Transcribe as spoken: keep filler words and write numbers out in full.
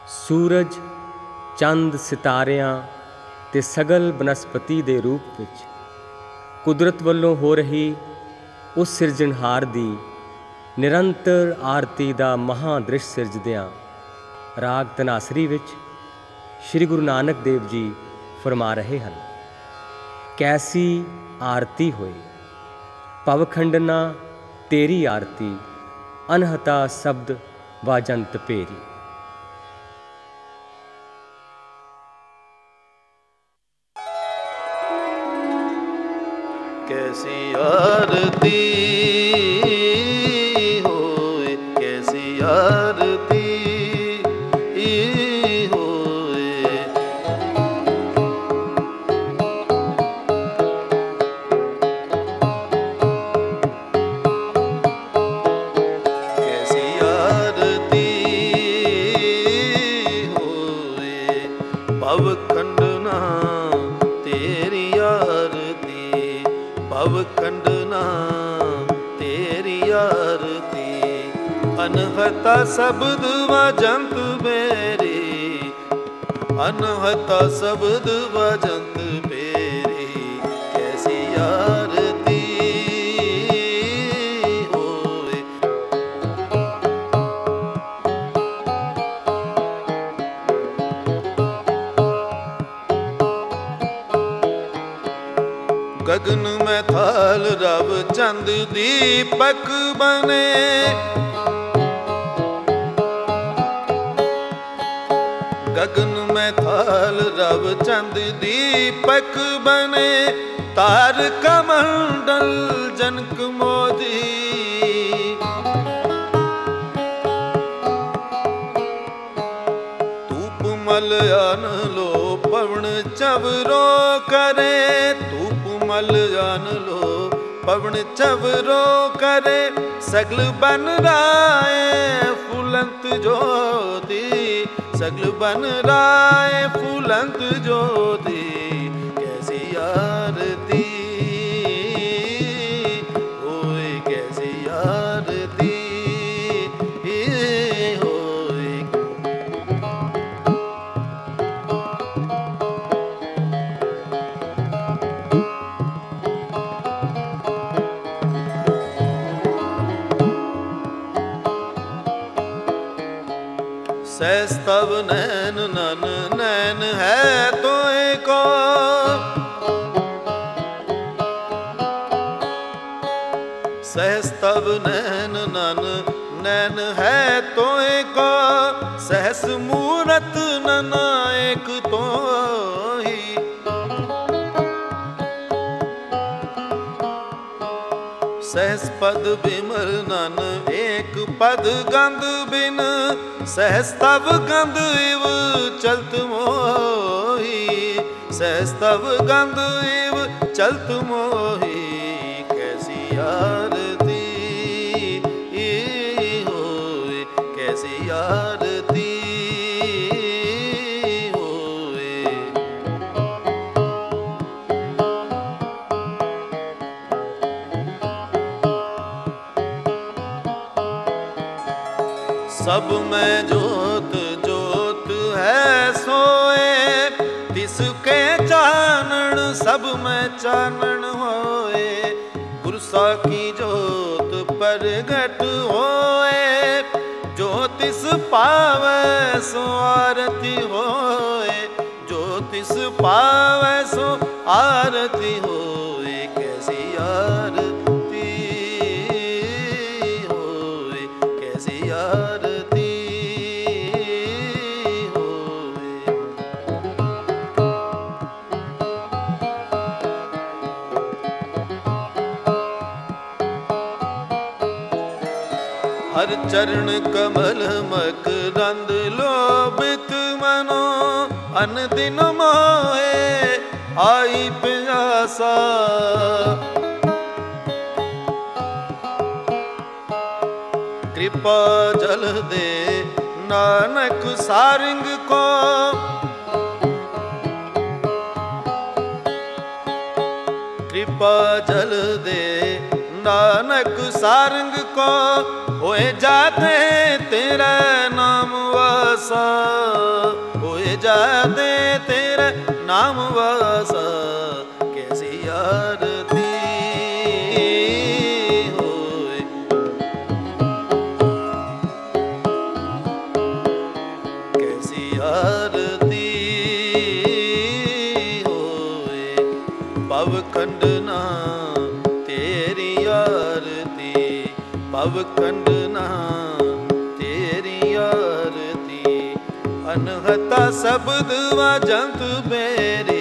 ਸੂਰਜ, ਚੰਦ, ਸਿਤਾਰਿਆਂ ਤੇ ਸਗਲ ਬਨਸਪਤੀ ਦੇ ਰੂਪ ਵਿੱਚ ਕੁਦਰਤ ਵੱਲੋਂ ਹੋ ਰਹੀ ਉਸ ਸਿਰਜਣਹਾਰ ਦੀ ਨਿਰੰਤਰ ਆਰਤੀ ਦਾ ਮਹਾਂਦ੍ਰਿਸ਼ ਸਿਰਜਦਿਆਂ ਰਾਗ ਧਨਾਸਰੀ ਵਿੱਚ ਸ਼੍ਰੀ ਗੁਰੂ ਨਾਨਕ ਦੇਵ ਜੀ ਫਰਮਾ ਰਹੇ ਹਨ। ਕੈਸੀ ਆਰਤੀ ਹੋਏ ਭਵਖੰਡਨਾ ਤੇਰੀ ਆਰਤੀ, ਅਨਹਤਾ ਸ਼ਬਦ ਵਾਜੰਤ ਭੇਰੀ। कैसी आरती होए, कैसी आरती होए, कैसी आरती होए भवखंडना तेरी आरती, भवखंडना तेरी आरती, अनहता शब्द वाजंत बेरी, अनहता शब्द वाजंत बेरी। कैसी आरती होए, गगन में थाल रव चंद दीपक बने, गगन में थाल रव चंद दीपक बने, तार कमंडल जनक मोदी, धूप मलयान लो पवन चवरो करे, धूप मलयान लो पवन चवरो करे, सगल बन राय फूलंत ज्योति, सगल बन राय फूलंत ज्योति। कैसी आरती होए, कैसी आरती होए, सहस तब नैन नन नैन है तोय को, सहस तब नैन नन नैन है तोय को, सहस मूरत ननायक तो ही, सहस पद बिमल नन एक पद गंध बिन, सहस तब गंध इव चलत मोही, सहस तब गंध इव चलत मोही। कैसी आरती होए, कैसी आरती होए, सब में जोत जोत है सोए, तिसके चानन सब में चानन होए, गुरसा की जोत प्रगट होए, जो तिस पावे सो आरती होए, जो तिस पावे सो आरती होए। कैसी आरती होए, कैसी आरती होए, हर चरण कमल मकरंद लोभित मनो, अन दिन मोहे आई प्यासा, कृपा जल दे नानक सारंग को, कृपा जल दे नानक सारंग को, होए जाते तेरा नाम वासा। दे तेरे नाम वासा कैसी आरती होए। कैसी आरती होए पव खंडना तेरी आरती पव खंडना तेरी आरती। अनहता शब्द व जंत मेरी